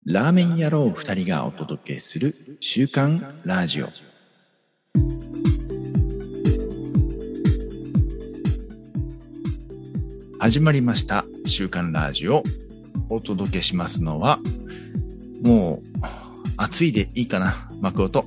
ラーメン野郎二人がお届けする週刊ラジオ。始まりました週刊ラジオ。お届けしますのは、もう暑いでいいかな、幕音。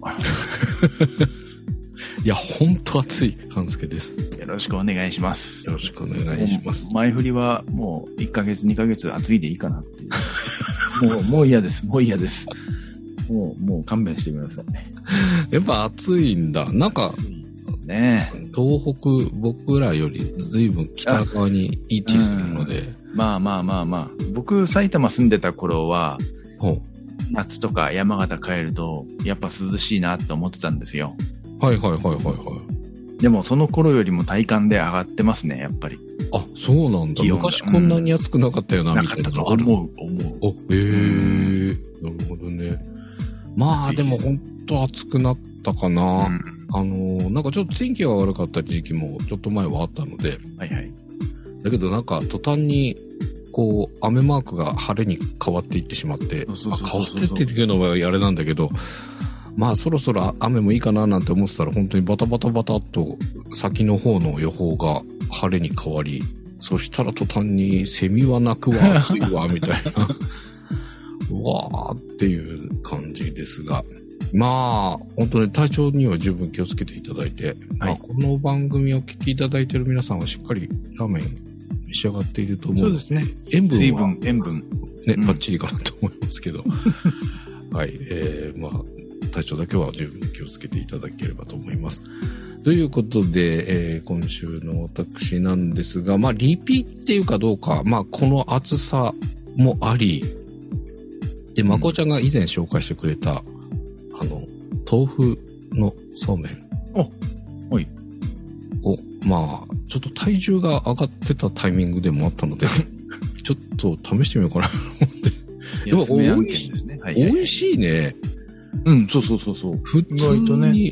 いや、ほんと暑い半助です。 よろしくお願いします。 よろしくお願いします。 前振りはもう1ヶ月2ヶ月暑いでいいかなっていう。もう嫌です。もう嫌です。もう勘弁してください。 やっぱ暑いんだ。なんか、 ね、 東北、僕らより随分北側に位置するので。 まあ。僕、埼玉住んでた頃は、夏とか山形帰ると、やっぱ涼しいなって思ってたんですよ。 はい。 でも、その頃よりも体感で上がってますね、やっぱり。 あ、そうなんだ。昔こんなに暑くなかったよな、みたいな。 なかったと思う。 なるほどね。まあ、でもほんと暑くなったかな。なんかちょっと天気が悪かった時期もちょっと前はあったので。 はいはい。 だけどなんか途端に、こう、雨マークが晴れに変わっていってしまって。変わってっていうのはあれなんだけど、まあそろそろ雨もいいかななんて思ってたら本当にバタバタっと先の方の予報が晴れに変わり、そしたら途端にセミは鳴くわ、暑いわ、みたいな。うわーっていう感じですが。まあ、本当に体調には十分気をつけていただいて、まあ、この番組をお聞きいただいている皆さんはしっかりラーメン召し上がっていると思う。 そうですね。 塩分ね、 バッチリかなと思いますけど。はい。まあ、体調だけは十分気をつけていただければと思います。ということで、今週の私なんですが、まあ、リピっていうかどうか、まあ、この暑さもあり、で、まこちゃんが以前紹介してくれた、豆腐のそうめん。 はい。 まあ、ちょっと体重が上がってたタイミングでもあったので、ちょっと試してみようかなと思って。でも、美味しいね。 そう。 普通に、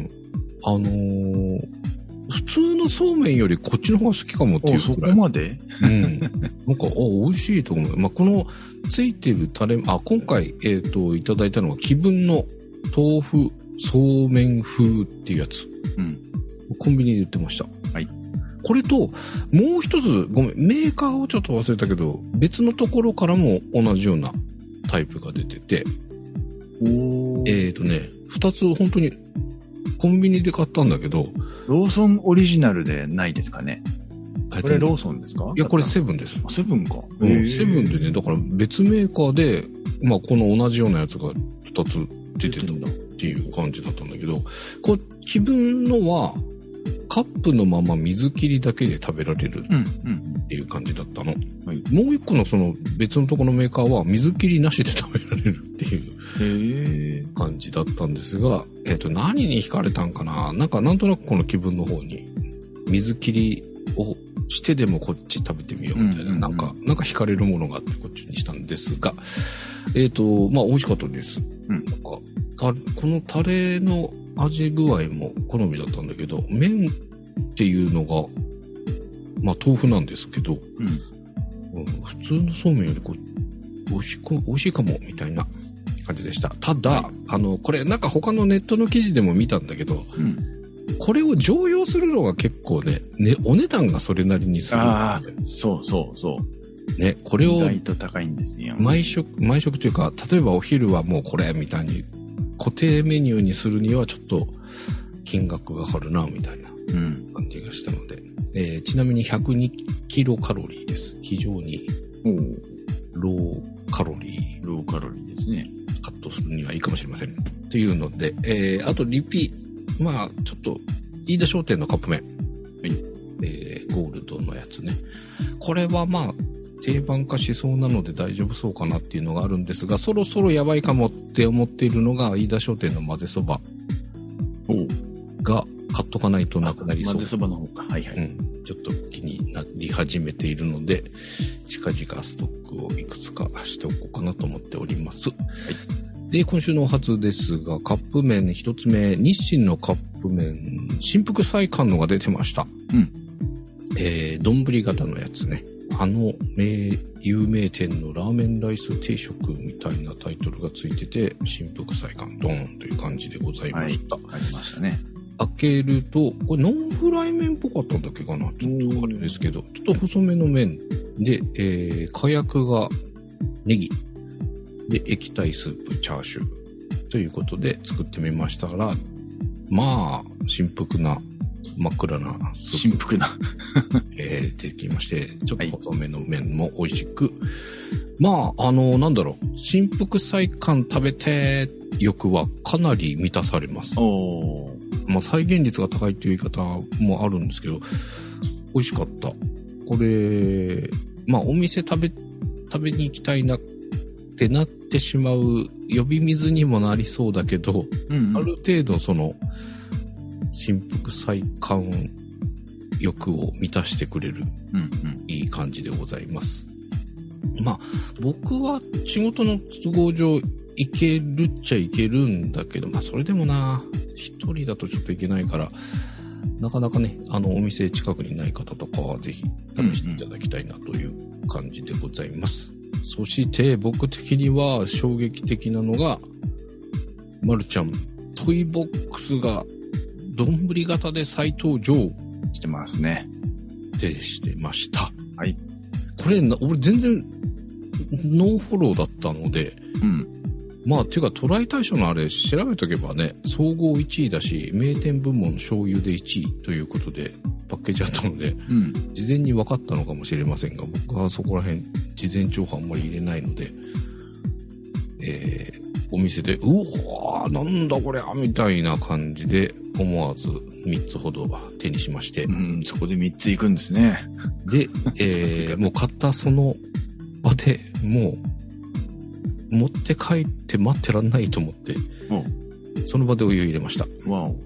普通のそうめんよりこっちの方が好きかもっていうそこまでなんか、美味しいと思う。まあ、この、ついてるタレ、今回、いただいたのは、気分の豆腐そうめん風っていうやつ。コンビニで売ってました。 はい。 これと、もう一つ、ごめん、メーカーをちょっと忘れたけど、別のところからも同じようなタイプが出てて、二つ本当にコンビニで買ったんだけど、 ローソンオリジナルでないですかね。これローソンですか？ いや、これセブンです。 セブンか。 セブンでね、だから別メーカーで、まあこの同じようなやつが二つ出てたっていう感じだったんだけど、気分のは、カップのまま水切りだけで食べられるっていう感じだったの。もう一個のその別のところのメーカーは水切りなしで食べられるっていう感じだったんですが、何に惹かれたんかな？なんとなくこの気分の方に水切りをしてでもこっち食べてみようみたいな、なんか惹かれるものがあってこっちにしたんですが、まあ美味しかったです。このタレの味具合も好みだったんだけど、麺っていうのが、まあ豆腐なんですけど、普通のそうめんより美味しいかも、みたいな感じでした。ただ、これなんか他のネットの記事でも見たんだけど、これを常用するのが結構ね、お値段がそれなりにする。 そう。 ね、これを、 意外と高いんですよ。 毎食というか、例えばお昼はもうこれ、みたいに、固定メニューにするにはちょっと金額が張るな、みたいな感じがしたので、ちなみに102キロカロリーです。非常にローカロリーですね。 カットするにはいいかもしれません。というので、あとリピ、まあちょっと飯田商店のカップ麺、ゴールドのやつね。これはまあ定番化しそうなので大丈夫そうかなっていうのがあるんですが、そろそろやばいかもって思っているのが飯田商店の混ぜそばが買っとかないとなくなりそう。 混ぜそばの方か。はい。 ちょっと気になり始めているので、近々ストックをいくつかしておこうかなと思っております。で、今週のお初ですが、カップ麺一つ目、日清のカップ麺、新福菜館のが出てました。丼型のやつね。 有名店のラーメンライス定食みたいなタイトルがついてて、新福祭館ドーンという感じでございました。 はい、ありましたね。 開けると、これノンフライ麺っぽかったんだっけかな、ちょっとあれですけど、ちょっと細めの麺で、火薬がネギで、液体スープチャーシューということで作ってみましたら、まあ新福な真っ暗なスープ、 新福な出てきまして、ちょっと細めの麺も美味しく、まあなんだろう、新福祭館食べて欲はかなり満たされます。まあ再現率が高いという言い方もあるんですけど、美味しかった。これまあお店食べに行きたいなってなってしまう呼び水にもなりそうだけど、ある程度その新福祭館欲を満たしてくれる、いい感じでございます。まあ僕は仕事の都合上行けるっちゃ行けるんだけど、まあそれでもな、一人だとちょっと行けないから、なかなかね、お店近くにない方とかはぜひ試していただきたいなという感じでございます。そして僕的には衝撃的なのが、まるちゃんトイボックスが丼型で再登場してますね。 してました。 はい。 これ俺全然ノーフォローだったので、まあっていうかトライ大賞のあれ調べとけばね、総合1位だし名店部門醤油で1位ということでパッケージあったので、事前に分かったのかもしれませんが、僕はそこら辺事前情報あんまり入れないので、お店でうわーなんだこれみたいな感じで思わず3つほど手にしまして、 そこで3つ行くんですね。 で、もう買ったその場でもう持って帰って待ってらんないと思って、その場でお湯入れました。 わお。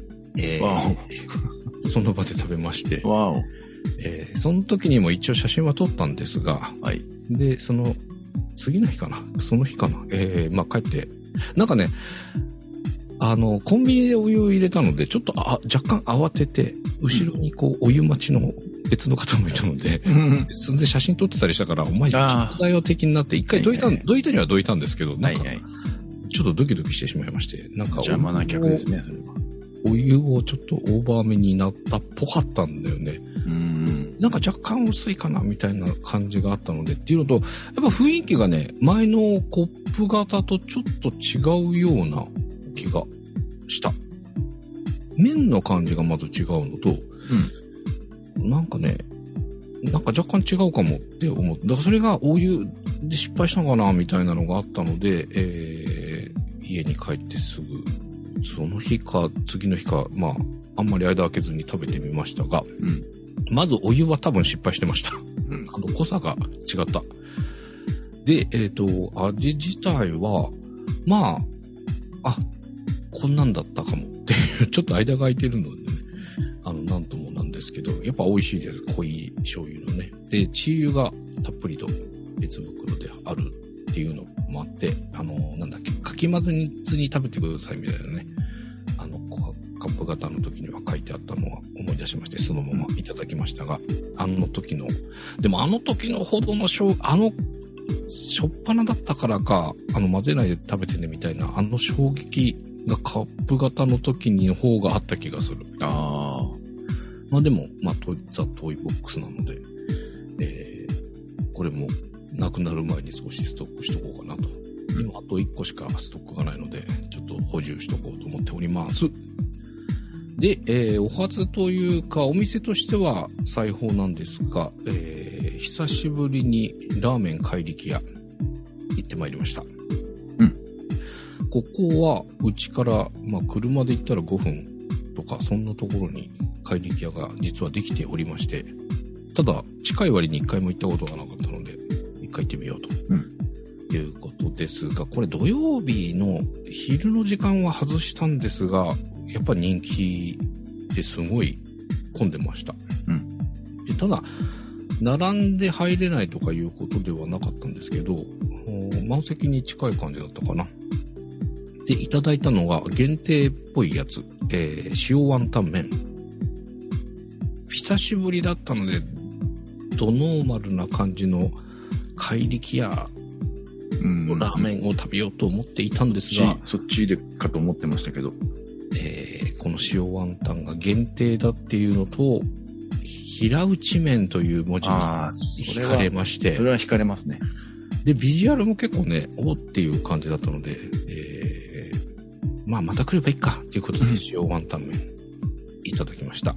その場で食べまして、 わお。 その時にも一応写真は撮ったんですが、 はい、 でその次の日かな、その日かな、まあ帰ってなんかね、コンビニでお湯を入れたのでちょっと若干慌てて後ろにこうお湯待ちの別の方もいたので、それで写真撮ってたりしたから、お前ちょっとだよ的になって一回どいたにはどいたんですけど、なんかちょっとドキドキしてしまいまして、なんか邪魔な客ですね、それは。 お湯をちょっとオーバーめになったっぽかったんだよね。なんか若干薄いかなみたいな感じがあったのでっていうのと、やっぱ雰囲気がね、前のコップ型とちょっと違うような気がした。麺の感じがまず違うのと、なんかね、なんか若干違うかもって思って、だからそれがお湯で失敗したのかなみたいなのがあったので、家に帰ってすぐ、その日か次の日か、まああんまり間空けずに食べてみましたが、まずお湯は多分失敗してました。濃さが違った。で、味自体は、まあ、こんなんだったかもっていう、ちょっと間が空いてるのでね、なんともなんですけど、やっぱ美味しいです。濃い醤油のね。で、チー油がたっぷりと別袋であるっていうのもあって、なんだっけ、かき混ぜずに食べてくださいみたいなね。カップ型の時には書いてあったのは思い出しまして、そのままいただきましたが、でもあの時のほどのしょっぱなだったからか、混ぜないで食べてねみたいな、衝撃がカップ型の時の方があった気がする。まあでも、ザ・トイボックスなので、これもなくなる前に少しストックしとこうかなと。今あと1個しかストックがないので、ちょっと補充しとこうと思っております。で、お初というかお店としては裁縫なんですが、久しぶりにラーメン怪力屋行ってまいりました。ここはうちから、車で行ったら5分とかそんなところに怪力屋が実はできておりまして、ただ近い割に1回も行ったことがなかったので1回行ってみようと、いうことですが、これ土曜日の昼の時間は外したんですが、やっぱり人気ですごい混んでました。で、ただ並んで入れないとかいうことではなかったんですけど、満席に近い感じだったかな。で、いただいたのが限定っぽいやつ、塩ワンタン麺。久しぶりだったのでドノーマルな感じの怪力屋のラーメンを食べようと思っていたんですが、 そっちでかと思ってましたけど、 この塩ワンタンが限定だっていうのと、平打ち麺という文字に惹かれまして、 それは惹かれますね。 で、ビジュアルも結構ね、おっていう感じだったので、また来ればいいかということで、塩ワンタン麺いただきました。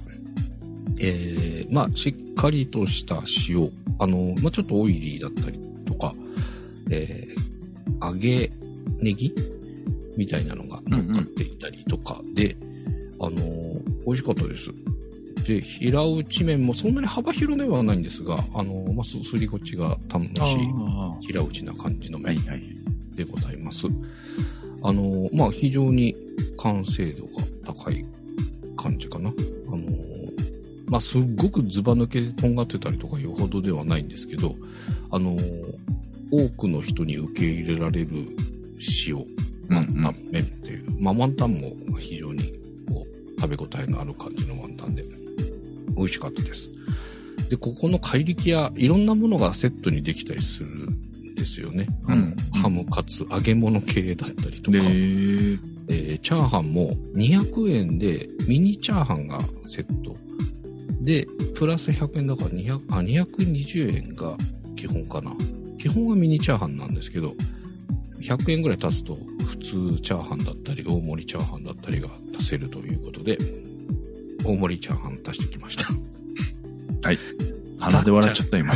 しっかりとした塩、ちょっとオイリーだったりとか、揚げネギみたいなのが乗っかっていたりとかで、美味しかったです。で、平打ち麺もそんなに幅広ではないんですが、すりごちが楽しい平打ちな感じの麺でございます。非常に完成度が高い感じかな。すっごくズバ抜けでとんがってたりとかいうほどではないんですけど、多くの人に受け入れられる塩、ワンタン麺っていう、ワンタンも非常に食べ応えのある感じのワンタンで、美味しかったです。で、ここの怪力屋、いろんなものがセットにできたりするんですよね。ハムカツ、揚げ物系だったりとか、チャーハンも200円でミニチャーハンがセット。で、プラス100円だから220円が基本かな。基本はミニチャーハンなんですけど、100円ぐらい足すと普通チャーハンだったり大盛りチャーハンだったりが足せるということで、大盛りチャーハン足してきました。 はい。鼻で笑っちゃった今。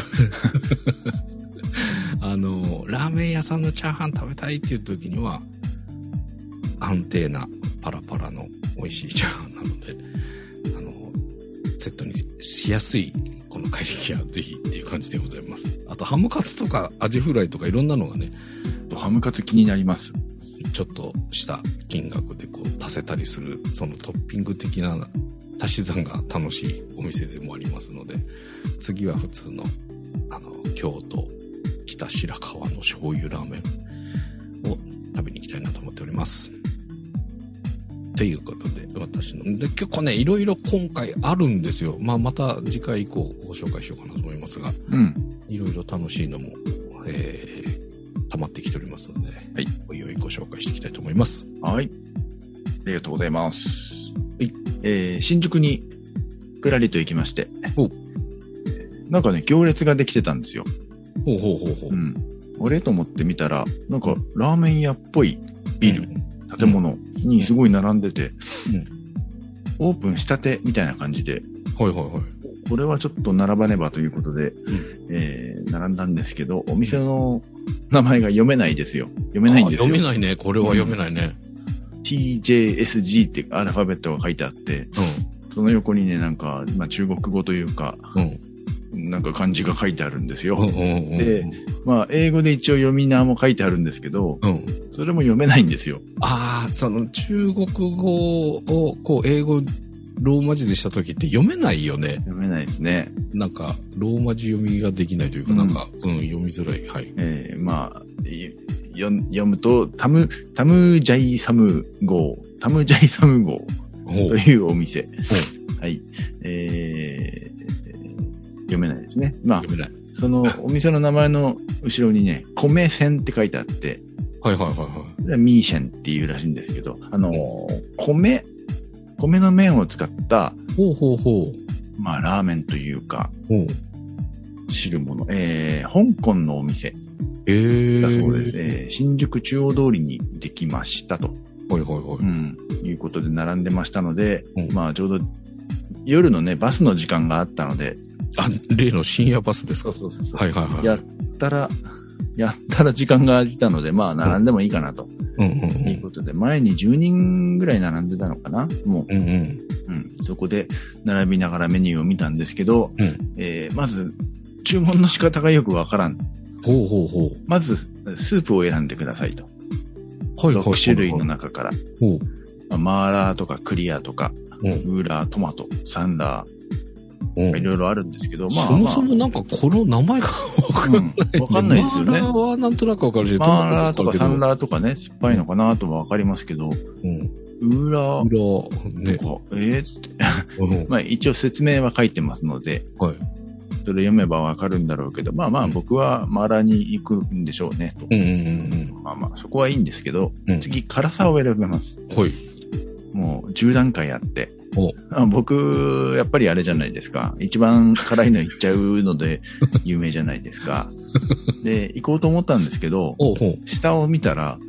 ラーメン屋さんのチャーハン食べたいっていう時には、安定なパラパラの美味しいチャーハンなので、セットにしやすいこの怪力屋ぜひっていう感じでございます。あとハムカツとかアジフライとかいろんなのがね、 ハムカツ気になります。 ちょっとした金額で足せたりする、そのトッピング的な足し算が楽しいお店でもありますので、次は普通の京都北白川の醤油ラーメンを食べに行きたいなと思っております。ということで、私ので結構ね、いろいろ今回あるんですよ。また次回以降ご紹介しようかなと思いますが、いろいろ楽しいのも、溜まってきておりますので、はい、おいおいご紹介していきたいと思います。 はい。ありがとうございます。はい。新宿にぷらりと行きまして、なんかね、行列ができてたんですよ。俺と思って見たら、なんかラーメン屋っぽいビル、建物にすごい並んでて、オープンしたてみたいな感じで、これはちょっと並ばねばということで、並んだんですけど、お店の名前が読めないですよ。読めないんですよ。 読めないね。これは読めないね。 TJSG ってアルファベットが書いてあって、その横にね、なんか、中国語というか、なんか漢字が書いてあるんですよ。で、英語で一応読み名も書いてあるんですけど、それも読めないんですよ。 その中国語を英語、ローマ字でした時って読めないよね。 読めないですね。 なんか、ローマ字読みができないというか、読みづらい。はい。 読むと、タムジャイサム号というお店。はい。読めないですね。読めない。そのお店の名前の後ろにね、米線って書いてあって、ミーシェンっていうらしいんですけど、米の麺を使った、ラーメンというか、汁物、香港のお店だそうです。新宿中央通りにできましたと。いうことで並んでましたので、ちょうど夜のね、バスの時間があったので、 例の深夜バスですか？ そう。やったら時間が空いたので、並んでもいいかなと。いうことで、前に10人ぐらい並んでたのかな？もう。そこで並びながらメニューを見たんですけど、まず、注文の仕方がよくわからん。まず、スープを選んでくださいと。6種類の中から。マーラーとかクリアとか、ウーラー、トマト、サンラー、いろいろあるんですけど、 そもそもなんかこの名前がわかんない。 わかんないですよね。 マーラーはなんとなくわかるし、 マーラーとかサンラーとかね、酸っぱいのかなともわかりますけど、ウーラーとか、って。一応説明は書いてますので、 それ読めばわかるんだろうけど、まあまあ僕はマーラーに行くんでしょうね、と。まあまあそこはいいんですけど、次、辛さを選べます。 はい。 もう10段階あって。僕、やっぱりあれじゃないですか。一番辛いのいっちゃうので有名じゃないですか。で、行こうと思ったんですけど、下を見たら、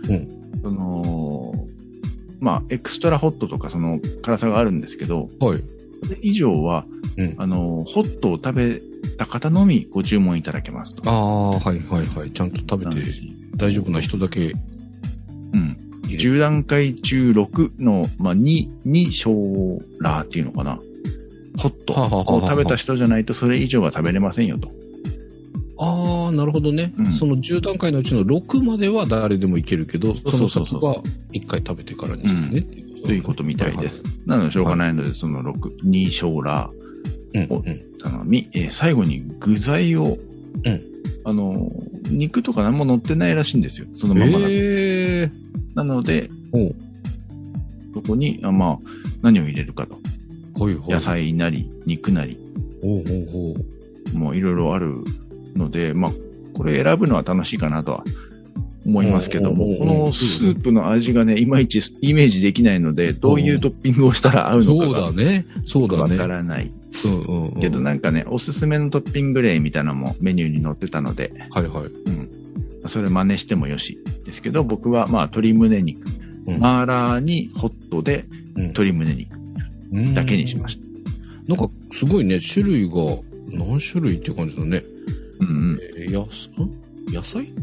まあ、エクストラホットとかその辛さがあるんですけど、それ以上は、ホットを食べた方のみご注文いただけますと。 はいはいはい。ちゃんと食べて大丈夫な人だけ。 10段階中6の、まあ、2小ラーっていうのかな。ホットを食べた人じゃないとそれ以上は食べれませんよと。 なるほどね。その10段階のうちの6までは誰でもいけるけど、その先は1回食べてからにしてね。 ということみたいです。なのでしょうがないので、その2小ラーを頼み、最後に具材を、肉とか何も乗ってないらしいんですよ。そのままだと。なので、そこに、まあ、何を入れるかと。野菜なり、肉なり。もういろいろあるので、まあ、これ選ぶのは楽しいかなとは思いますけども、このスープの味がね、いまいちイメージできないので、どういうトッピングをしたら合うのかがわからない。けどなんかね、おすすめのトッピング例みたいなのもメニューに載ってたので、それ真似してもよしですけど、僕はまあ鶏胸肉、マーラーにホットで鶏胸肉だけにしました。 なんかすごいね、種類が何種類っていう感じだね。野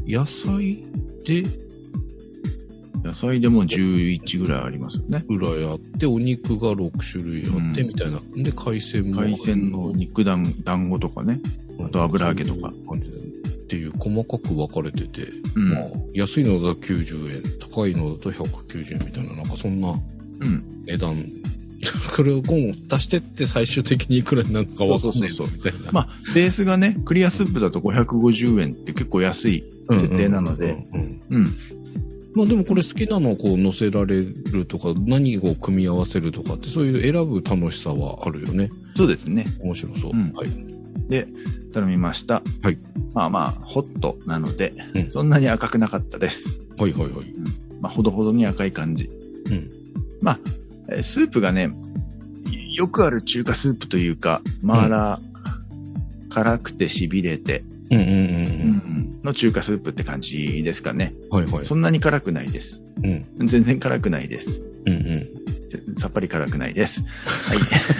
菜でも11ぐらいありますよね。ぐらいあって、お肉が6種類あって、みたいな。で、海鮮の肉団子とかね。あと油揚げとか。 っていう細かく分かれてて、まあ、安いのだと90円、高いのだと190円みたいな、なんかそんな値段。これを足してって最終的にいくらになるのか分かんないぞみたいな。まあ、 ベースがね、クリアスープだと550円って結構安い設定なので。 まあでもこれ好きなのをこう乗せられるとか、何を組み合わせるとかって、そういう選ぶ楽しさはあるよね。 そうですね。 面白そう。はい。 で、頼みました。 はい。 まあまあ、ホットなので、そんなに赤くなかったです。 はいはいはい。 まあ、ほどほどに赤い感じ。まあ、スープがね、よくある中華スープというか、マーラー、辛くて痺れて、の中華スープって感じですかね。そんなに辛くないです。全然辛くないです。さっぱり辛くないです。はい。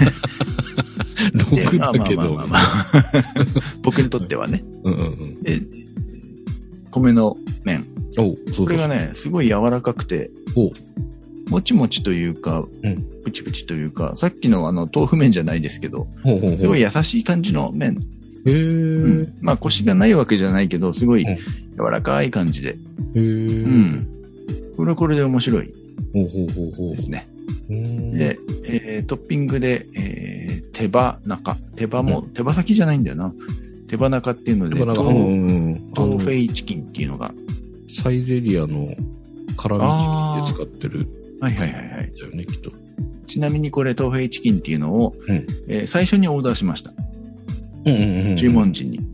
6だけど。 僕にとってはね。で、米の麺。これがね、すごい柔らかくて、もちもちというか、プチプチというか、さっきの豆腐麺じゃないですけど、すごい優しい感じの麺。まあ、コシがないわけじゃないけど、すごい柔らかい感じで。これはこれで面白いですね。で、トッピングで、手羽中。手羽先じゃないんだよな。手羽中っていうので、トーフェイチキンっていうのが。 サイゼリアの辛味で使ってる。 はい。 だよね、きっと。 ちなみにこれ、トーフェイチキンっていうのを、最初にオーダーしました。注文時に。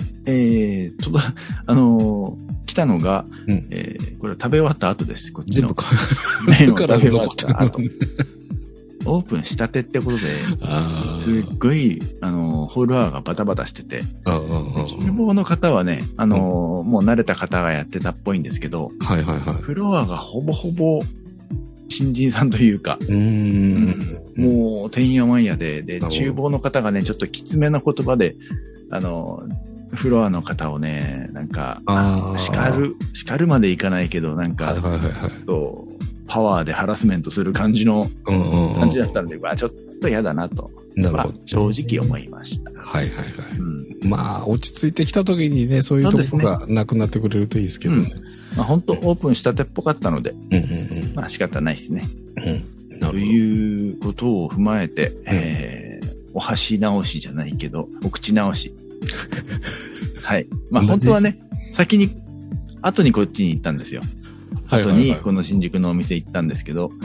来たのが、これ食べ終わった後です。こっちの。麺を食べ終わった後。オープンしたてってことで、すっごい、フロアがバタバタしてて、厨房の方はね、もう慣れた方がやってたっぽいんですけど、フロアがほぼほぼ新人さんというか、もう、てんやわんやで、厨房の方がね、ちょっときつめの言葉で、フロアの方をね、なんか、叱るまでいかないけど、なんか、パワーでハラスメントする感じの、感じだったので、ちょっと嫌だなと、正直思いました。まあ、落ち着いてきた時にね、そういうところがなくなってくれるといいですけどね。まあ、本当オープンしたてっぽかったので、まあ仕方ないですね。ということを踏まえて、お箸直しじゃないけど、お口直し。はい。まあ本当はね、後にこっちに行ったんですよ。後にこの新宿のお店行ったんですけど、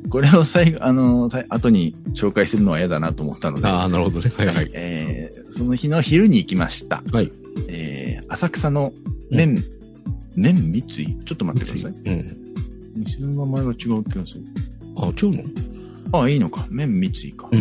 これを最後、後に紹介するのは嫌だなと思ったので。 ああ、なるほどね。はいはい。 その日の昼に行きました。 はい。 浅草の麺三井？ちょっと待ってください。店の名前が違う気がする。 あ、違うの？ いいのか。麺三井か。はい。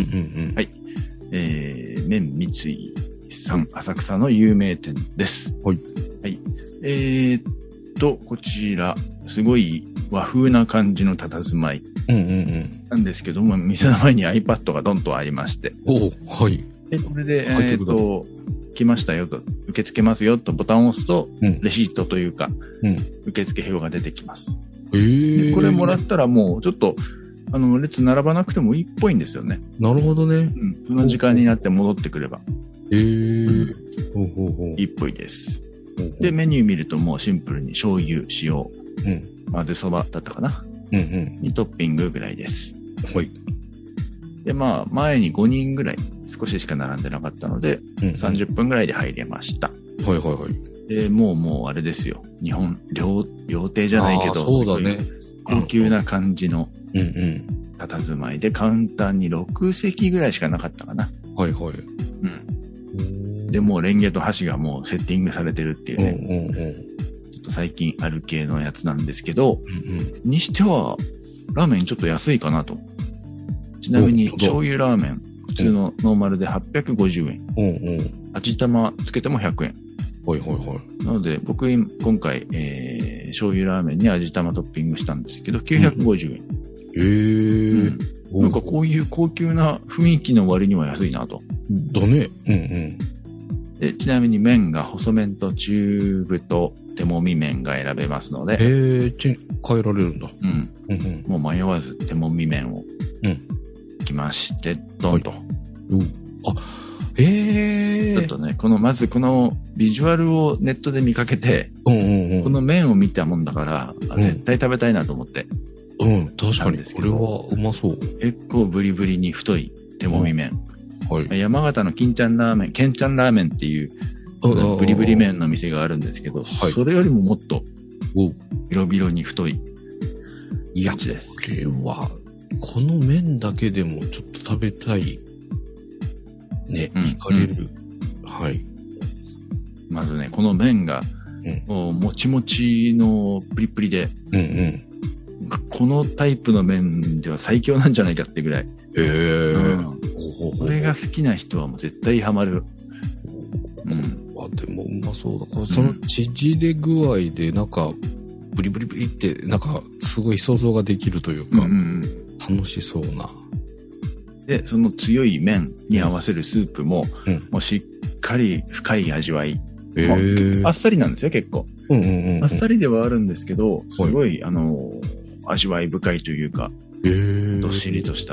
麺三井さん、浅草の有名店です。はい。はい。こちら、すごい和風な感じの佇まい。なんですけども、店の前に iPad がドンとありまして。 はい。 で、これで、来ましたよと、受け付けますよとボタンを押すと、レシートというか、受付表が出てきます。でこれもらったらもう、ちょっと、列並ばなくてもいいっぽいんですよね。 なるほどね。 その時間になって戻ってくれば。いいっぽいです。で、メニュー見るともうシンプルに醤油、塩、混ぜそばだったかな。にトッピングぐらいです。はい。で、前に5人ぐらい少ししか並んでなかったので、30分ぐらいで入れました。はいはいはい。で、もうあれですよ。日本、料亭じゃないけど、 そうだね。 高級な感じの佇まいで、カウンターに6席ぐらいしかなかったかな。はいはい。で、もうレンゲと箸がもうセッティングされてるっていうね。ちょっと最近ある系のやつなんですけど、にしては、ラーメンちょっと安いかなと。ちなみに、醤油ラーメン、普通のノーマルで850円。味玉つけても100円。はいはいはい。なので、僕、今回、醤油ラーメンに味玉トッピングしたんですけど、950円。なんかこういう高級な雰囲気の割には安いなと。 だね。 で、ちなみに麺が細麺と中太手もみ麺が選べますので。 変えられるんだ。 もう迷わず手もみ麺を。きまして、ドンと。ちょっとね、まずこのビジュアルをネットで見かけて、この麺を見たもんだから、絶対食べたいなと思って。 確かに。これはうまそう。 結構ブリブリに太い手もみ麺。山形のケンちゃんラーメンっていう、ブリブリ麺の店があるんですけど、それよりももっと、ビロビロに太いやつです。 これは、この麺だけでもちょっと食べたい。ね、惹かれる。はい。 まずね、この麺が、もちもちのプリプリで、このタイプの麺では最強なんじゃないかってぐらい。これが好きな人はもう絶対ハマる。 でもうまそうだ。その縮れ具合で、なんか、ブリブリブリって、なんか、すごい想像ができるというか、楽しそうな。 で、その強い麺に合わせるスープも、もうしっかり深い味わい。あっさりなんですよ、結構。あっさりではあるんですけど、すごい、味わい深いというか、どっしりとした。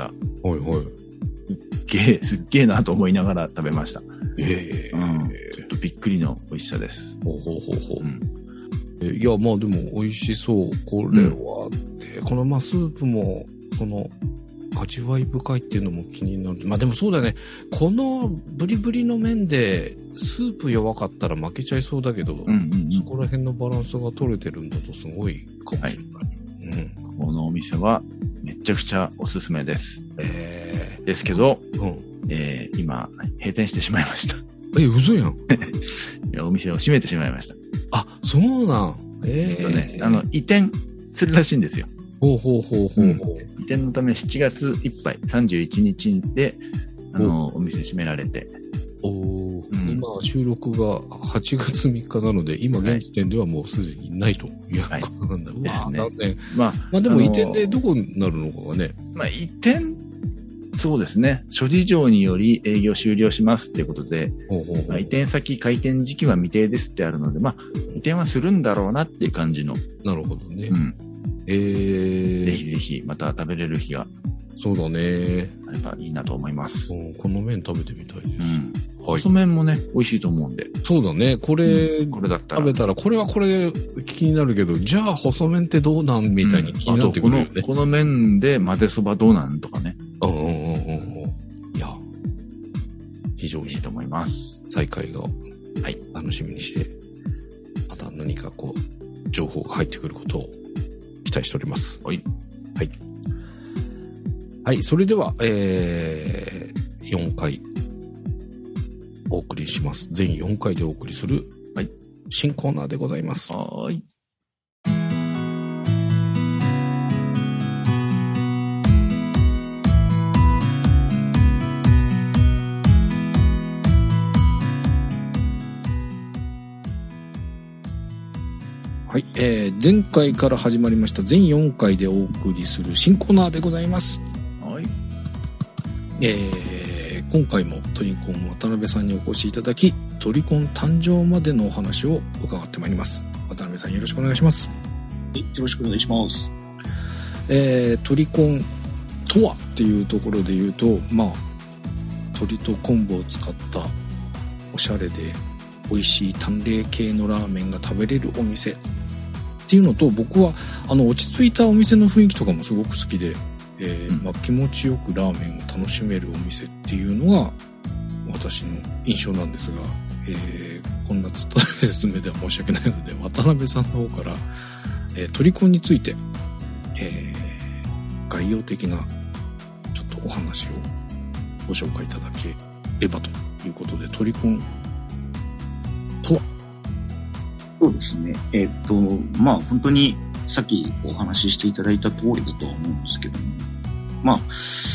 すっげえなと思いながら食べました。ちょっとびっくりの美味しさです。いや、でも美味しそう。これは、このスープも、味わい深いっていうのも気になる。でもそうだよね。このブリブリの麺で、スープ弱かったら負けちゃいそうだけど、そこら辺のバランスが取れてるんだとすごいかもしれない。 このお店はめちゃくちゃおすすめです。ですけど、今、閉店してしまいました。 嘘やん。 お店を閉めてしまいました。 そうなん。 移転するらしいんですよ。 移転のため7月いっぱい、31日で、お店閉められて。 今、収録が8月3日なので、今現時点ではもうすでにないということなんだ。ですね。でも移転でどこになるのかがね。 移転、そうですね。諸事情により営業終了しますっていうことで、移転先、開店時期は未定ですってあるので、移転はするんだろうなっていう感じの。 なるほどね。 ぜひぜひまた食べれる日が。 そうだね。 あればいいなと思います。 この麺食べてみたいです。 細麺もね、美味しいと思うんで。 そうだね。これだったら。 食べたら、これはこれで気になるけど、じゃあ細麺ってどうなんみたいに気になってくるよね。 この麺で混ぜそばどうなんとかね。 いや、非常にいいと思います。再開が、楽しみにして、また何か情報が入ってくることを期待しております。 はい、それでは、4回お送りします。全4回でお送りする、はい、新コーナーでございます。 はい。 はい、前回から始まりました全4回でお送りする新コーナーでございます。 はい。 今回もトリコン渡辺さんにお越しいただき、トリコン誕生までのお話を伺ってまいります。渡辺さんよろしくお願いします。 はい、よろしくお願いします。 トリコンとはっていうところで言うと、まあ鶏と昆布を使ったおしゃれで美味しい淡麗系のラーメンが食べれるお店っていうのと、僕は落ち着いたお店の雰囲気とかもすごく好きで、まあ、気持ちよくラーメンを楽しめるお店っていうのが私の印象なんですが、こんなつった説明では申し訳ないので、渡辺さんの方から、トリコンについて、概要的なちょっとお話をご紹介いただければということで、トリコンとは？ そうですね。まあ本当にさっきお話ししていただいた通りだとは思うんですけども、まあ、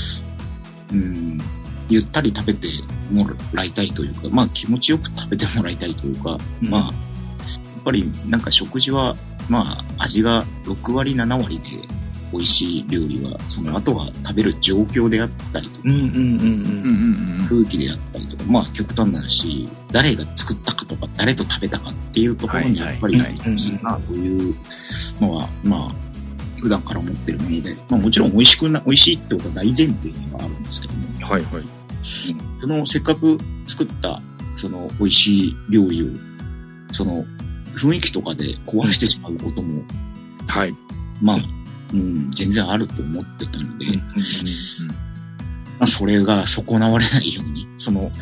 ゆったり食べてもらいたいというか、まあ気持ちよく食べてもらいたいというか、まあ、やっぱりなんか食事は、まあ味が6割7割で美味しい料理は、その後は食べる状況であったりとか、空気であったりとか、まあ極端な話、誰が作ったかとか、誰と食べたかっていうところにやっぱりいいなというのは、まあ、普段から思ってるもので、まあもちろん美味しいってことは大前提にはあるんですけども、 はいはい。 そのせっかく作ったその美味しい料理を、その雰囲気とかで壊してしまうことも、 はい。 まあ、全然あると思ってたので、まあ、それが損なわれないように、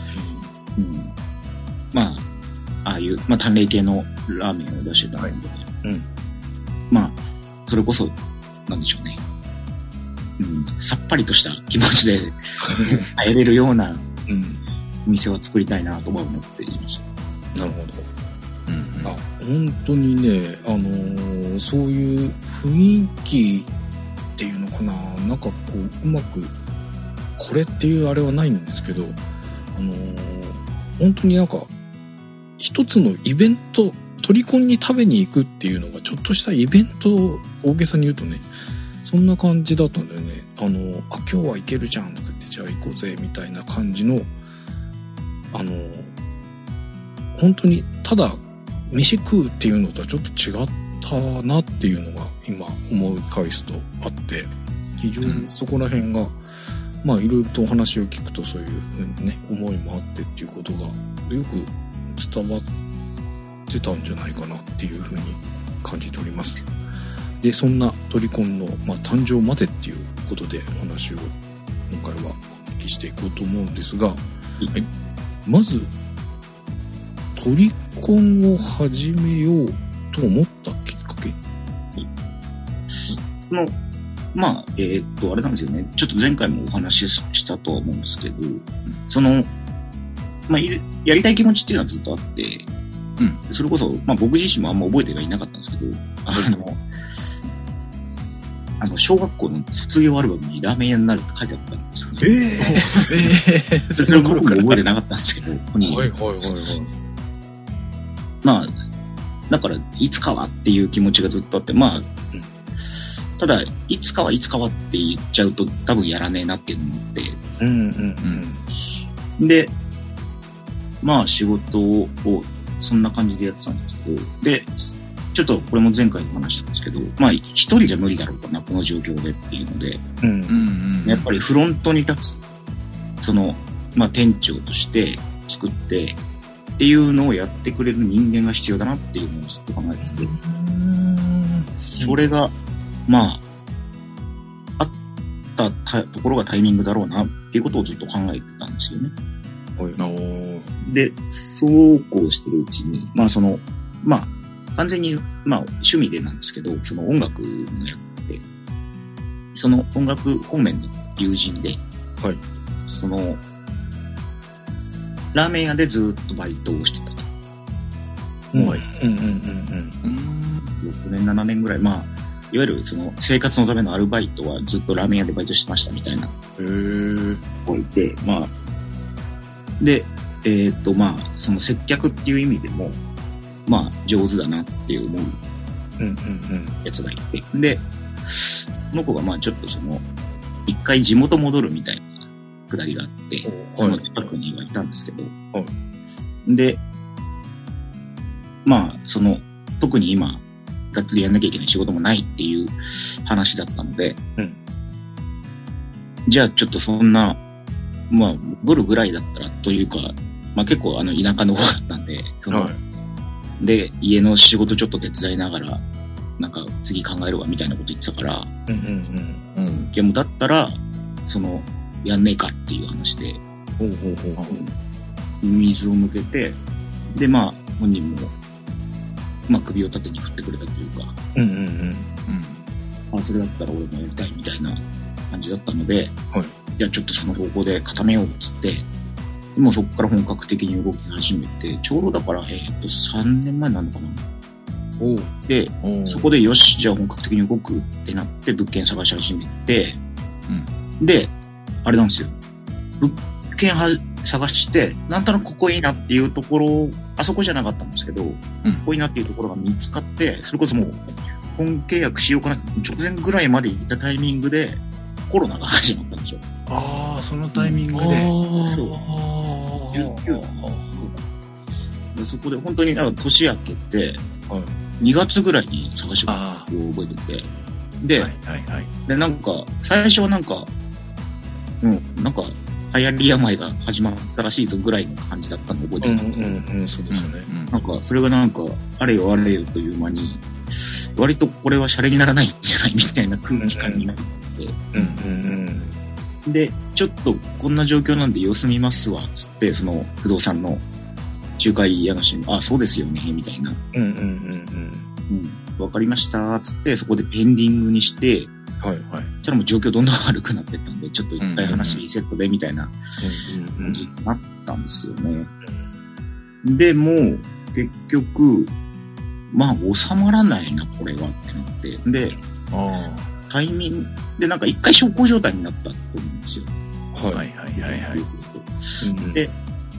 まあ、ああいう、まあ、淡麗系のラーメンを出してたので、まあ、それこそ、なんでしょうね。さっぱりとした気持ちで帰れるようなお店は作りたいなとは思っています。 なるほど。本当にね、そういう雰囲気っていうのかな、なんかこう、うまく、これっていうあれはないんですけど、本当になんか、一つのイベント、トリコンに食べに行くっていうのが、ちょっとしたイベントを大げさに言うとね、そんな感じだったんだよね。今日は行けるじゃんとか言って、じゃあ行こうぜ、みたいな感じの、本当に、ただ、飯食うっていうのとはちょっと違ったなっていうのが今思い返すとあって、非常にそこら辺が、まあいろいろとお話を聞くとそういうね、思いもあってっていうことがよく伝わってたんじゃないかなっていうふうに感じております。で、そんなトリコンの、まあ、誕生までっていうことでお話を今回はお聞きしていこうと思うんですが、はい、まずトリコンを始めようと思ったきっかけ？ まあ、あれなんですよね。ちょっと前回もお話ししたとは思うんですけど、まあ、やりたい気持ちっていうのはずっとあって、それこそ、まあ僕自身もあんま覚えてはいなかったんですけど、小学校の卒業アルバムにラーメン屋になるって書いてあったんですよね。それを僕も覚えてなかったんですけど、まあ、だから、いつかはっていう気持ちがずっとあって、まあ、ただ、いつかはって言っちゃうと多分やらねえなっていうのもあって、で、まあ仕事をそんな感じでやってたんですけど、で、ちょっとこれも前回も話したんですけど、まあ一人じゃ無理だろうかな、この状況でっていうので、やっぱりフロントに立つ、まあ店長として作って、っていうのをやってくれる人間が必要だなっていうのをずっと考えてて、それが、まあ、あったところがタイミングだろうなっていうことをずっと考えてたんですよね。で、そうこうしてるうちに、まあまあ、完全に、まあ、趣味でなんですけど、その音楽もやってて、その音楽方面の友人で、 はい。 その、ラーメン屋でずっとバイトをしてたと。 はい。 6年、7年ぐらい、まあ、いわゆるその生活のためのアルバイトはずっとラーメン屋でバイトしてましたみたいな。置いて、まあ、で、まあ、その接客っていう意味でも、まあ、上手だなって思うやつがいて、で、その子がまあちょっとその、一回地元戻るみたいなくだりがあって、その近くにはいたんですけど、はい、で、まあ、その、特に今、がっつりやんなきゃいけない仕事もないっていう話だったので、じゃあちょっとそんな、まあ、戻るぐらいだったらというか、まあ結構田舎の方だったんで、その、はい、で、家の仕事ちょっと手伝いながら、なんか次考えるわみたいなこと言ってたから、いやもうだったら、その、やんねえかっていう話で、水を向けて、で、まあ、本人も、まあ首を縦に振ってくれたというか、あ、それだったら俺もやりたいみたいな感じだったので、はい、いや、ちょっとその方向で固めようっつって、もうそこから本格的に動き始めて、ちょうどだから、3年前なのかな。で、そこでよし、じゃあ本格的に動くってなって物件探し始めて、で、あれなんですよ。物件探して、なんとなくここいいなっていうところ、あそこじゃなかったんですけど、ここいいなっていうところが見つかって、それこそもう、本契約しようかな直前ぐらいまで行ったタイミングで、コロナが始まったんですよ。 ああ、そのタイミングで。 そう。19そこで本当になんか年明けて、2月ぐらいに探しを覚えてて、で、で、なんか、最初はなんか、なんか、流行り病が始まったらしいぞぐらいの感じだったのを覚えてます。 そうですよね。 なんか、それがなんか、あれよあれよという間に、割とこれはシャレにならないんじゃないみたいな空気感になって、で、ちょっとこんな状況なんで様子見ますわ、つって、その不動産の仲介屋の人に、あ、そうですよね、みたいな。わかりました、つって、そこでペンディングにして、そしたらもう状況どんどん悪くなってったんで、ちょっと一回話リセットで、みたいな感じになったんですよね。でも、結局、まあ、収まらないな、これは、ってなって。で、タイミングで、なんか一回小康状態になったと思うんですよ。で、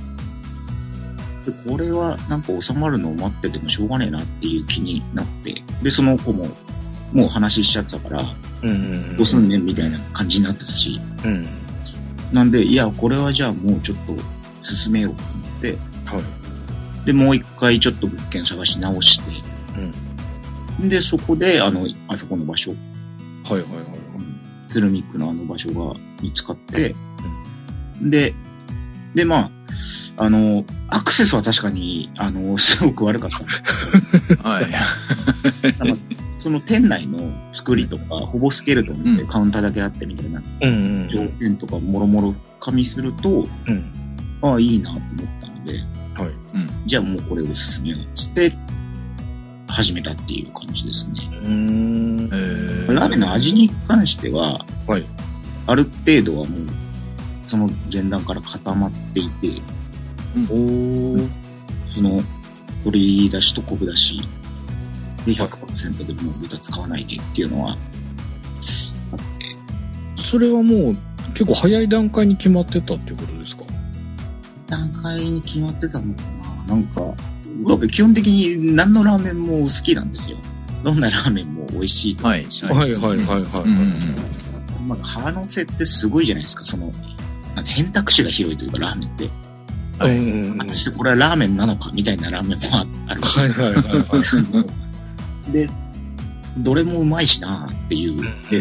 これはなんか収まるのを待っててもしょうがねえなっていう気になって、で、その子も、もう話しちゃってたから、どうすんねんみたいな感じになってたし、なんで、いや、これはじゃあもうちょっと進めようと思って、で、もう一回ちょっと物件探し直して、で、そこで、あそこの場所、鶴見区の場所が見つかって、で、まあ、アクセスは確かに、すごく悪かったんですけど、その店内の作りとか、ほぼスケルトンでカウンターだけあってみたいな、条件とかもろもろ加味すると、ああ、いいなと思ったので、じゃあもうこれを進めようっつって、始めたっていう感じですね。ラーメンの味に関しては、ある程度はもう、その前段から固まっていて、その、鶏だしと昆布だしで 100% でもう豚使わないでっていうのはあって。 それはもう結構早い段階に決まってたっていうことですか？ 段階に決まってたのかな。なんか、僕基本的に何のラーメンも好きなんですよ。どんなラーメンも美味しいと思うし。まあ、可能性ってすごいじゃないですか。その、選択肢が広いというか、ラーメンって。果たしてこれはラーメンなのかみたいなラーメンもあるし。で、どれもうまいしなっていう。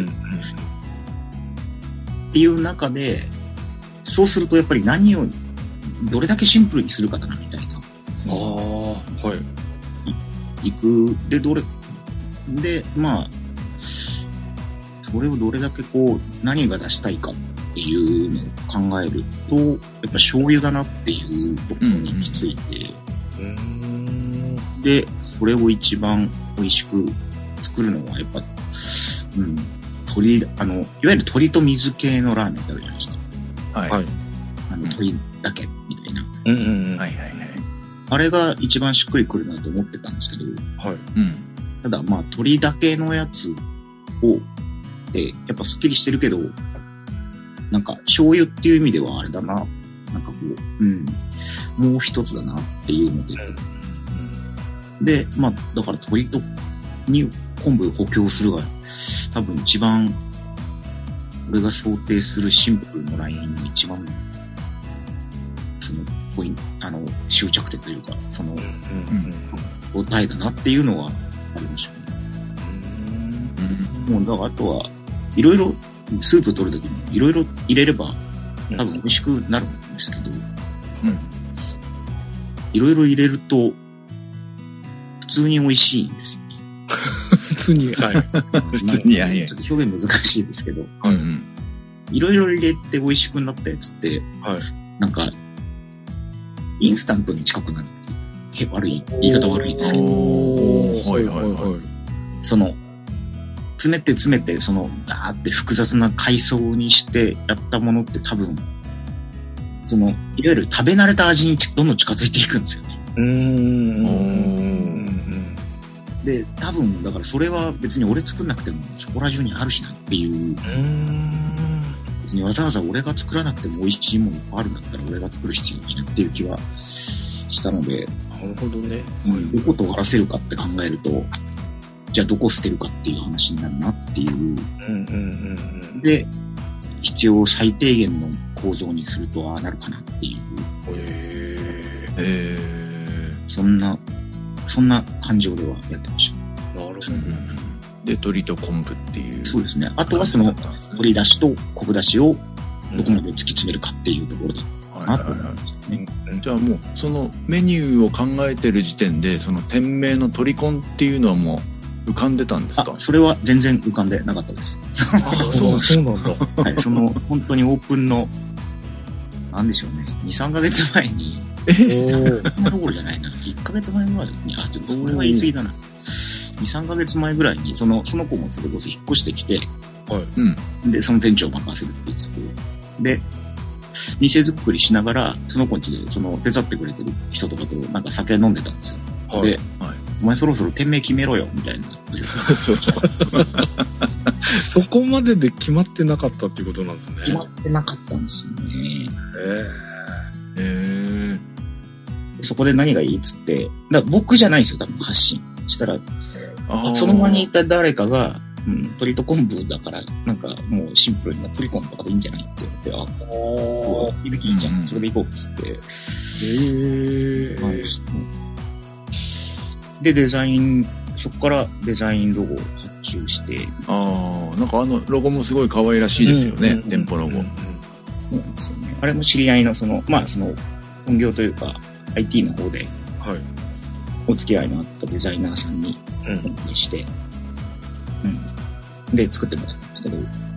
っていう中で、そうするとやっぱり何を、どれだけシンプルにするかだなみたいな。行く。で、で、まあ、それをどれだけこう、何が出したいかっていうのを考えると、やっぱ醤油だなっていうところに行き着いて、で、それを一番美味しく作るのはやっぱ、 いわゆる鶏と水系のラーメンってあるじゃないですか。 はい。 鶏だけみたいな。 はいはいはい。 あれが一番しっくりくるなと思ってたんですけど、はい。ただまあ鶏だけのやつで、やっぱスッキリしてるけど、なんか醤油っていう意味ではあれだな、なんかこう、もう一つだなっていうので、で、まあだから鶏に昆布を補強するが多分一番俺が想定するシンプルのラインの一番そのポイント終着点というかその答えだなっていうのはありましたね。もうだからあとはいろいろスープ取るときにいろいろ入れれば多分美味しくなるんですけど、いろいろ入れると普通に美味しいんですよね。 普通に、はい。 普通に、はい。 ちょっと表現難しいですけど、いろいろ入れて美味しくなったやつって、なんか、インスタントに近くなる。言い方悪いですけど。 はいはいはい。 その、詰めて、その、ダーって複雑な階層にしてやったものって多分、その、いわゆる食べ慣れた味にどんどん近づいていくんですよね。で、多分、だからそれは別に俺作んなくてもそこら中にあるしなっていう。別にわざわざ俺が作らなくても美味しいものがあるんだったら俺が作る必要ないなっていう気はしたので。 なるほどね。 どこと終わらせるかって考えると、じゃあどこ捨てるかっていう話になるなっていう。で、必要最低限の構造にするとああなるかなっていう。そんな感情ではやってました。 なるほど。 で、鶏と昆布っていう。 そうですね。あとはその、鶏だしと昆布だしをどこまで突き詰めるかっていうところだなと思いますね。 じゃあもう、そのメニューを考えてる時点で、その店名の鶏コンっていうのはもう浮かんでたんですか？ それは全然浮かんでなかったです。 そうなんだ。 はい、その、本当にオープンの、なんでしょうね、2、3ヶ月前に、そんなところじゃないな。1ヶ月前ぐらいに、ちょっとそれは言い過ぎだな。2、3ヶ月前ぐらいに、その子もそれこそ引っ越してきて、で、その店長を任せるっていうとで、店作りしながら、その子んちで、手伝ってくれてる人とかと、なんか酒飲んでたんですよ。で、お前そろそろ店名決めろよ、みたいな。 そこまでで決まってなかったっていうことなんですね。 決まってなかったんですよね。そこで何がいいっつって、僕じゃないんですよ、多分発信したら、その場にいた誰かが、鶏と昆布だから、なんかもうシンプルな鶏コンとかでいいんじゃないって言って、響きいいじゃん、それでいこうっつって。で、そこからデザインロゴを発注して。 なんかロゴもすごい可愛らしいですよね、店舗ロゴ。 そうなんですよね。あれも知り合いの本業というか、IT の方で、お付き合いのあったデザイナーさんにお願いして、で、作ってもらったんですけ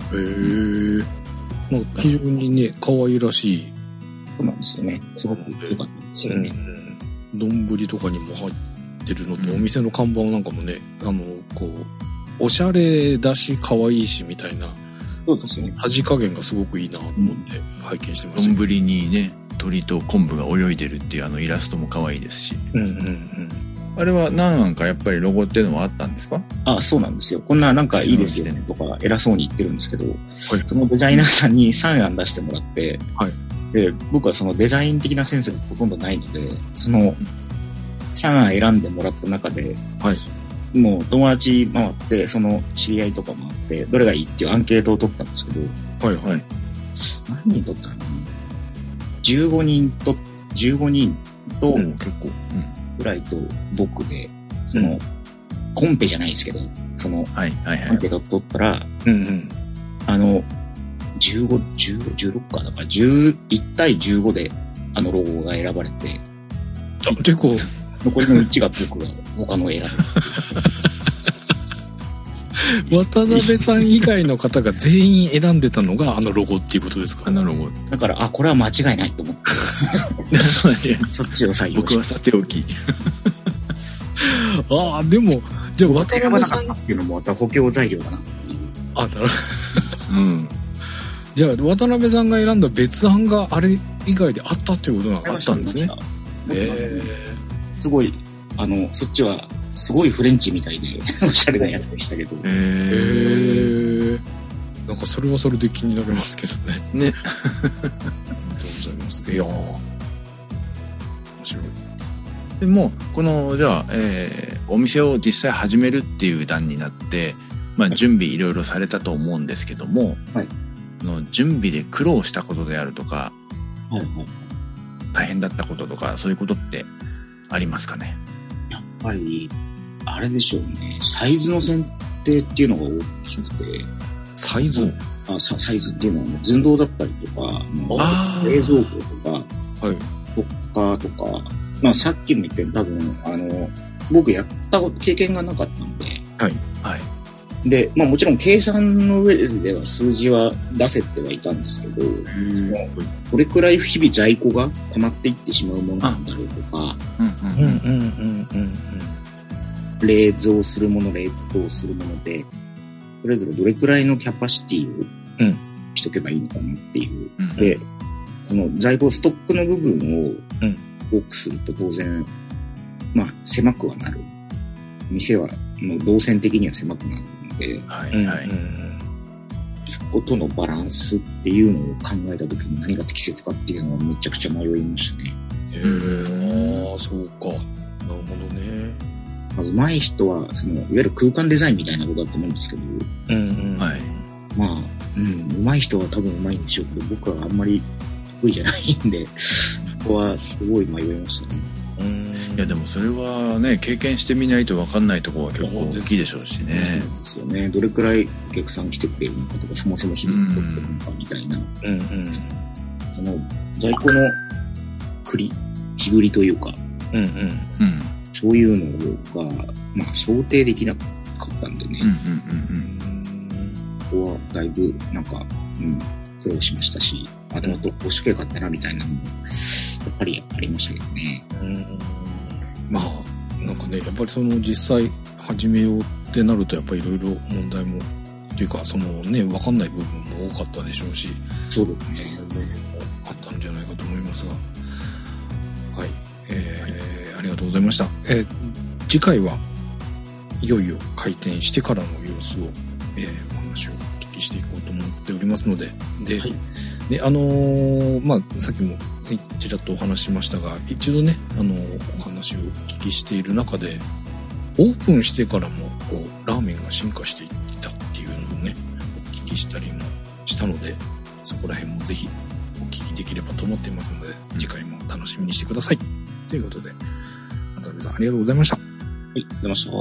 ど。 非常にね、可愛らしい。 そうなんですよね。すごく良かったんですよね。 丼とかにも入ってるのと、お店の看板なんかもね、おしゃれだし、可愛いし、みたいな。 そうですよね。 味加減がすごくいいなと思って拝見してました。 丼にね、鶏と昆布が泳いでるっていうイラストも可愛いですし。あれは何案かやっぱりロゴっていうのはあったんですか？ そうなんですよ。こんなんかいいですよねとか偉そうに言ってるんですけど、そのデザイナーさんに3案出してもらって、で、僕はそのデザイン的なセンスがほとんどないので、その3案選んでもらった中で、もう友達回って、その知り合いとか回って、どれがいいっていうアンケートを取ったんですけど、何人取ったの？15人と、 結構、 ぐらいと僕で、コンペじゃないですけど、アンケート取ったら、16か、だから11対15で、ロゴが選ばれて、 結構、 残りの1が僕が他の選ぶ。 渡辺さん以外の方が全員選んでたのがロゴっていうことですか？ ロゴ。 だから、これは間違いないと思って。そっちを採用して。 僕はさておき。 でも、じゃあ渡辺さんっていうのもまた補強材料だなっていう。 あ、なるほど。うん。じゃあ、渡辺さんが選んだ別案があれ以外であったっていうことなの？ あったんですね。 すごい、そっちは、すごいフレンチみたいで、おしゃれなやつでしたけど。 なんかそれはそれで気になりますけどね。ね。ありがとうございます。いやー。面白い。 でも、この、じゃあ、お店を実際始めるっていう段になって、まあ、準備いろいろされたと思うんですけども、はい。準備で苦労したことであるとか、はいはい。大変だったこととか、そういうことってありますかね？ やっぱり、あれでしょうね。サイズの選定っていうのが大きくて。 サイズ？ サイズっていうのは、寸胴だったりとか、冷蔵庫とか、はい。とか、まあさっきも言ったように多分、僕やった経験がなかったので、はい。はい。で、まあもちろん計算の上では数字は出せてはいたんですけど、どれくらい日々在庫が溜まっていってしまうものなんだろうとか、冷蔵するもの、冷凍するもので、それぞれどれくらいのキャパシティをしとけばいいのかなっていう。で、その在庫ストックの部分を多くすると当然、まあ狭くはなる。店はもう動線的には狭くなるので、はいはい。そことのバランスっていうのを考えたときに何が適切かっていうのはめちゃくちゃ迷いましたね。 ああ、そうか。なるほどね。 まず上手い人は、いわゆる空間デザインみたいなことだと思うんですけど、はい。まあ、上手い人は多分上手いんでしょうけど、僕はあんまり得意じゃないんで、そこはすごい迷いましたね。 いやでもそれはね、経験してみないと分かんないところは結構大きいでしょうしね。そうですよね。どれくらいお客さん来てくれるのかとか、そもそも日々取ってるのかみたいな。その在庫の日繰りというか、そういうのが、まあ想定できなかったんでね。ここはだいぶなんか、苦労しましたし、あとこうしとけばよかったなみたいなのも、やっぱりありましたけどね。 まあ、なんかね、やっぱり実際始めようってなると、やっぱりいろいろ問題も、っていうか、わかんない部分も多かったでしょうし、 そうですね。 あったんじゃないかと思いますが、はい。ありがとうございました。次回はいよいよ開店してからの様子を、お話をお聞きしていこうと思っておりますので、で、はい、で、まあ、さっきも、ちらっとお話しましたが、一度ね、お話をお聞きしている中で、オープンしてからも、ラーメンが進化していったっていうのをね、お聞きしたりもしたので、そこら辺もぜひお聞きできればと思っていますので、次回も楽しみにしてください。ということで、渡辺さんありがとうございました。 はい、ありがとうございました。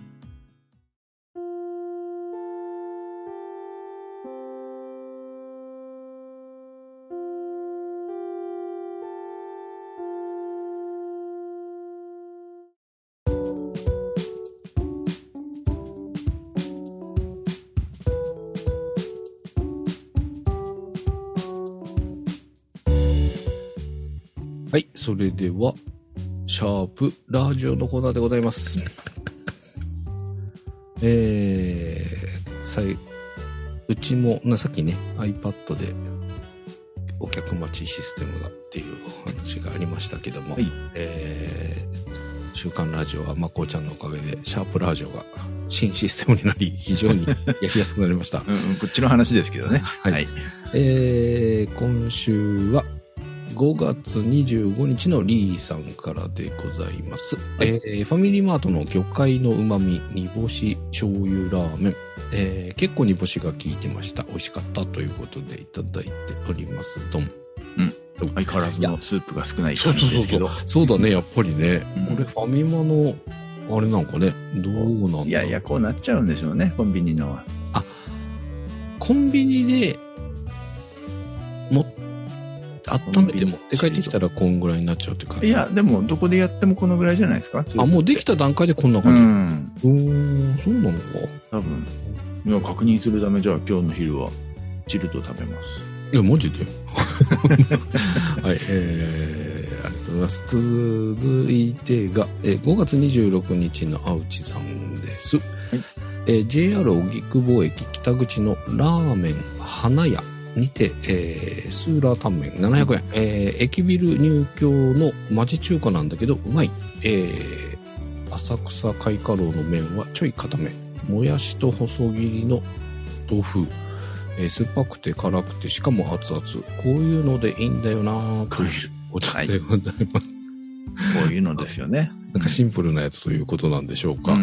はい、それでは、シャープラジオのコーナーでございます。うちも、さっきね、iPad でお客待ちシステムがっていうお話がありましたけども、はい、週刊ラジオはまこちゃんのおかげで、シャープラジオが新システムになり、非常にやりやすくなりました。 こっちの話ですけどね。はい。はい、 今週は、5月25日のリーさんからでございます。はい、ファミリーマートの魚介の旨味、煮干し醤油ラーメン。結構煮干しが効いてました。美味しかったということでいただいております。どん。 相変わらずのスープが少ない感じですけど。 そうだね、やっぱりね。これファミマの、あれなんかね、どうなんだろう。 いや、こうなっちゃうんでしょうね、コンビニのは。 コンビニで、温めて持って帰ってきたらこんぐらいになっちゃうって感じ。 いや、でもどこでやってもこのぐらいじゃないですか。 もうできた段階でこんな感じ。そうなのか。 多分。いや、確認するためじゃあ今日の昼はチルト食べます。 いや、マジではい、ありがとうとうございます。続いてが、5月26日の青内さんです。はい、JR 荻窪駅北口のラーメン花屋にて、スーラータンメン700円。駅ビル入居の町中華なんだけど、うまい。浅草開花楼の麺はちょい固め。もやしと細切りの豆腐。酸っぱくて辛くて、しかも熱々。こういうのでいいんだよなぁということでございます。 こういうのですよね。 なんかシンプルなやつということなんでしょうか。うん、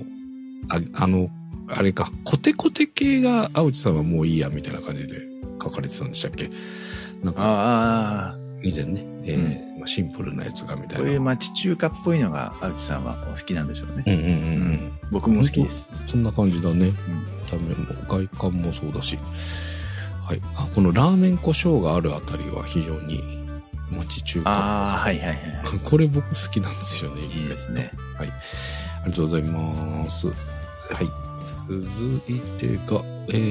あれか、コテコテ系が青内さんはもういいやみたいな感じで書かれてたんでしたっけ？なんか、以前ね、まあ、シンプルなやつがみたいな。 こういう町中華っぽいのが青内さんはお好きなんでしょうね。僕も好きです。 そんな感じだね。見た目も外観もそうだし。はい。このラーメン胡椒があるあたりは非常に町中華。 はい。 これ僕好きなんですよね。 いいですね。 はい。ありがとうございます。はい。続いてが、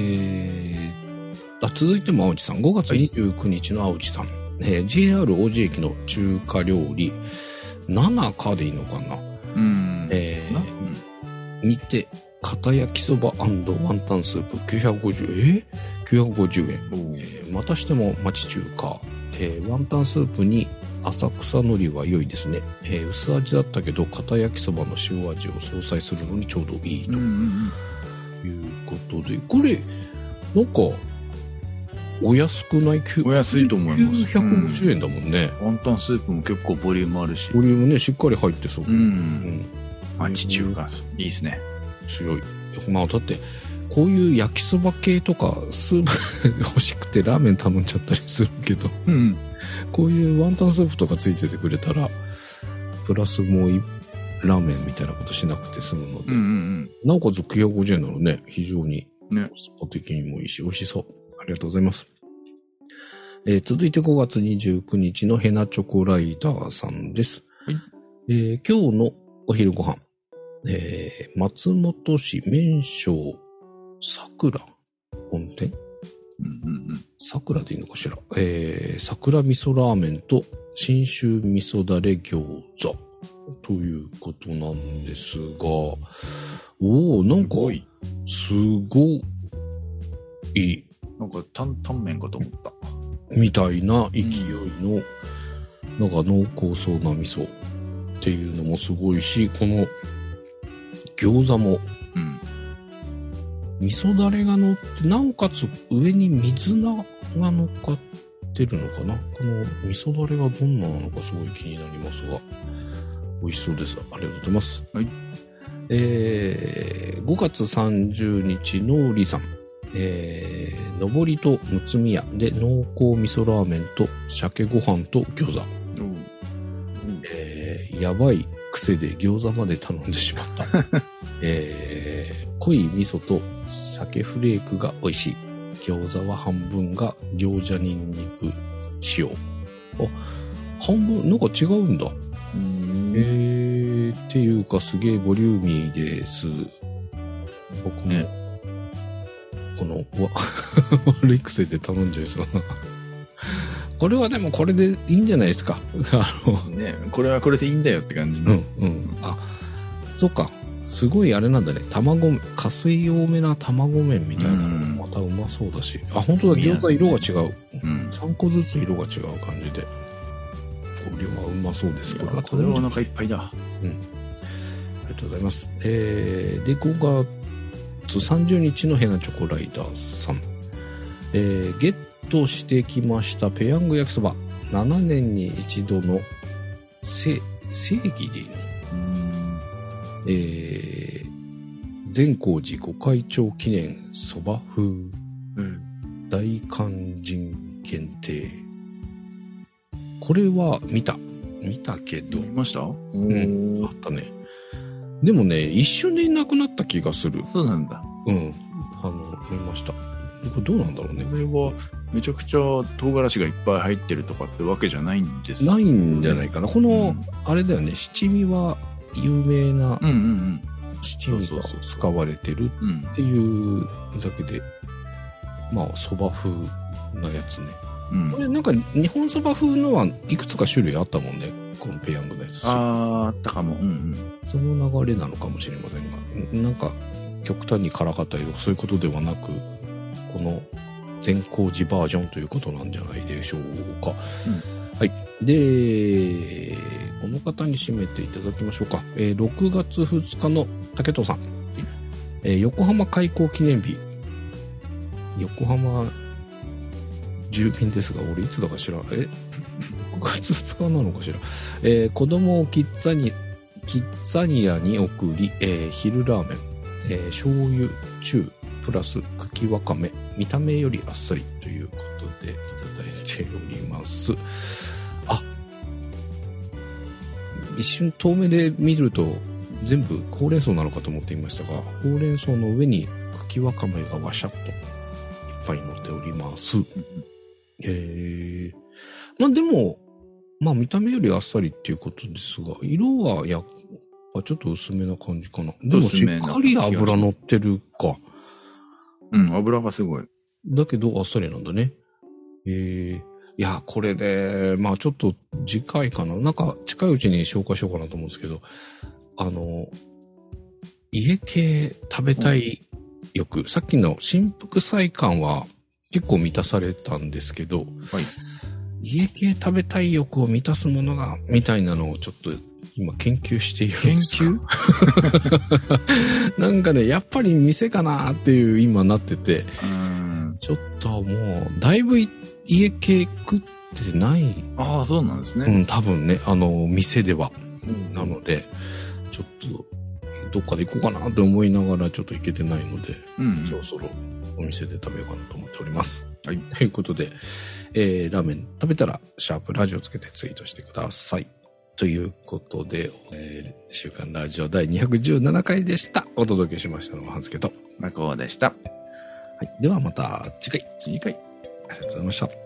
続いても青内さん。5月29日の青内さん。JR 王子駅の中華料理、7かでいいのかな。にて、片焼きそば&ワンタンスープ950円。またしても町中華。ワンタンスープに浅草海苔は良いですね。薄味だったけど、片焼きそばの塩味を相殺するのにちょうどいいということで、これ、なんか、お安くない？ お安いと思います。 950円だもんね。 ワンタンスープも結構ボリュームあるし。 ボリュームね、しっかり入ってそう。 町中華、いいですね。 強い。まあ、だって、こういう焼きそば系とか、スープ欲しくてラーメン頼んじゃったりするけど、こういうワンタンスープとかついててくれたら、プラスもうラーメンみたいなことしなくて済むので、なおかつ950円なのね、非常にコスパ的にもいいし、美味しそう。ありがとうございます。続いて5月29日のヘナチョコライダーさんです。はい、今日のお昼ご飯、松本市麺匠桜本店、桜でいいのかしら。桜味噌ラーメンと信州味噌だれ餃子ということなんですが、なんかすごい。 なんか、タンメンかと思った。 みたいな勢いの、なんか濃厚そうな味噌っていうのもすごいし、この餃子も、味噌だれが乗って、なおかつ上に水菜が乗っかってるのかな。この味噌だれがどんななのかすごい気になりますが、美味しそうです。ありがとうございます。はい。5月30日のリーさん。上りとむつみ屋で濃厚味噌ラーメンと鮭ご飯と餃子。やばい癖で餃子まで頼んでしまった。濃い味噌と鮭フレークが美味しい。餃子は半分が餃子ニンニク塩。半分なんか違うんだ。っていうかすげえボリューミーです。僕も、この悪い癖で頼んじゃいそうな。これはでもこれでいいんじゃないですか。 ね、これはこれでいいんだよって感じの。 そっか。すごいあれなんだね。加水多めな卵麺みたいなのもまたうまそうだし。本当だ、餃子色が違う。3個ずつ色が違う感じで。これはうまそうです。 これはお腹いっぱいだ。 ありがとうございます。で、5月30日のヘナチョコライダーさん。ゲットしてきましたペヤング焼きそば。7年に一度の正義でいいの？善光寺御開帳記念そば風、大勧進限定。これは見たけど。 見ました？ あったね。でもね、一瞬でいなくなった気がする。 そうなんだ。 見ました。これどうなんだろうね。 これはめちゃくちゃ唐辛子がいっぱい入ってるとかってわけじゃないんです。 ないんじゃないかな。この、あれだよね、七味は有名な七味が使われてるっていうだけで、まあ、蕎麦風なやつね。 これなんか日本そば風のはいくつか種類あったもんね。このペヤングのやつ。 あったかも。 その流れなのかもしれませんが、なんか極端に辛かったりとかそういうことではなく、この善光寺バージョンということなんじゃないでしょうか。はい。で、この方に締めていただきましょうか。6月2日の竹藤さん。横浜開港記念日。横浜住民ですが、俺いつだか知らない。6月2日なのかしら。子供をキッザニアに送り、昼ラーメン、醤油、中、プラス茎わかめ、見た目よりあっさりということでいただいております。一瞬遠目で見ると全部ほうれん草なのかと思っていましたが、ほうれん草の上に茎わかめがわしゃっといっぱい乗っております。まあでも、まあ見た目よりあっさりっていうことですが、色はやっぱちょっと薄めな感じかな。でもしっかり油乗ってるか。 油がすごい。 だけどあっさりなんだね。いや、これで、まあちょっと次回かな。なんか近いうちに紹介しようかなと思うんですけど、家系食べたい欲、さっきの新福祭感は結構満たされたんですけど、はい、家系食べたい欲を満たすものが、みたいなのをちょっと今研究しているんですよ。なんかね、やっぱり店かなっていう今なってて、ちょっともう、だいぶ家系食ってない。 ああ、そうなんですね。 多分ね、店では。なので、ちょっと、どっかで行こうかなって思いながらちょっと行けてないので、そろそろお店で食べようかなと思っております。はい。ということで、ラーメン食べたら、シャープラジオつけてツイートしてください。ということで、週刊ラジオ第217回でした。お届けしましたのは半助と、 マコでした。 はい。ではまた次回。 ありがとうございました。